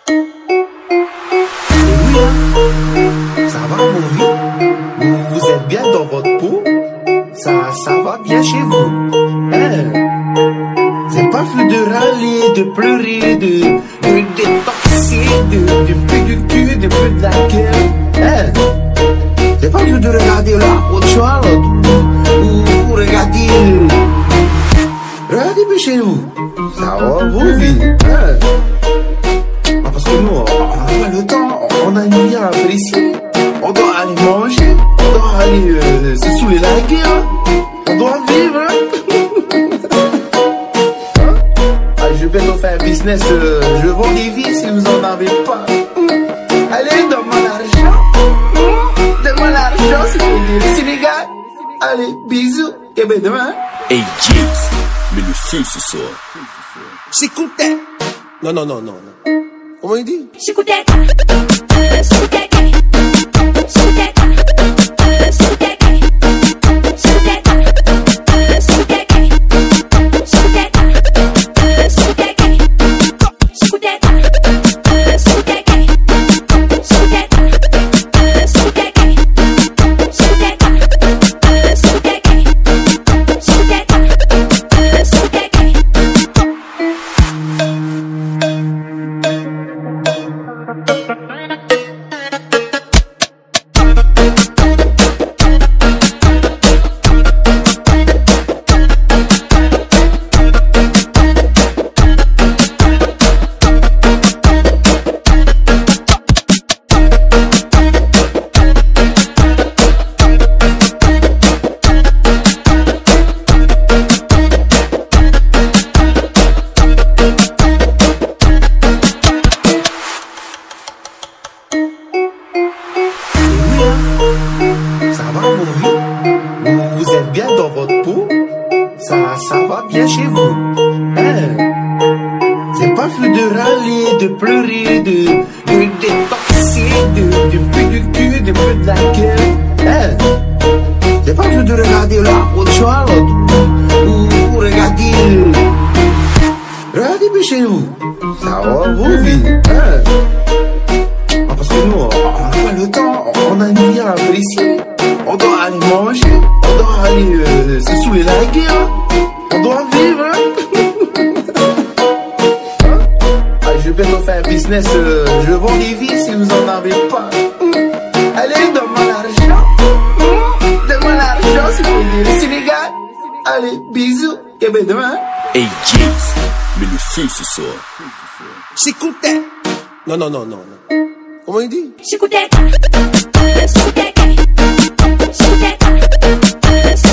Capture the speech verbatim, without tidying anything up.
Ça va mon vieux? Vous, vous êtes bien dans votre peau? Ça, ça va bien chez vous? Hein? C'est pas flou de râler, de pleurer, de, de détoxer, de, de plus du cul, de plus de la gueule. Hein? C'est pas flou de regarder la haute Charlotte ou, ou regarder... Regardez bien chez nous. Ça va vous vivre? Hein? Parce que nous, on a le temps, on a une vie à apprécier. On doit aller manger, on doit aller euh, se saouler la gueule. On doit vivre. Hein? Ah, je vais nous faire business, euh, je vends des vies si vous en avez pas. Allez, donne-moi l'argent. Donne-moi l'argent, c'est pour le Sénégal. Allez, bisous, et ben demain. Hey James, mais le feu ce soir. J'écoutais. Non, non, non, non, non. Comment il dit? J'écoutais. J'écoutais. Ça va mon vieux? Vous, vous êtes bien dans votre peau? Ça, ça va bien chez vous? Hein? C'est pas flou de râler, de pleurer, de, de détoxer, de, de plus du cul, de plus de la gueule. Hein? C'est pas flou de regarder la haute Charlotte ou, ou regarder... Regardez bien chez nous. Ça va vous vivre? Hein? Parce que nous, on a le temps, on a une vie à apprécier. On doit aller manger, on doit aller euh, se saouler la gueule. On doit vivre. Hein? Ah, je vais nous faire business, euh, je vends des vies si vous en avez pas. Allez, donne-moi l'argent. Donne-moi l'argent, c'est pour le Sénégal. Allez, bisous, et ben demain. Hey James, mais le feu ce soir. J'écoutais. Non, non, non, non, non. Comment il dit? J'écoutais. J'écoutais. J'écoutais.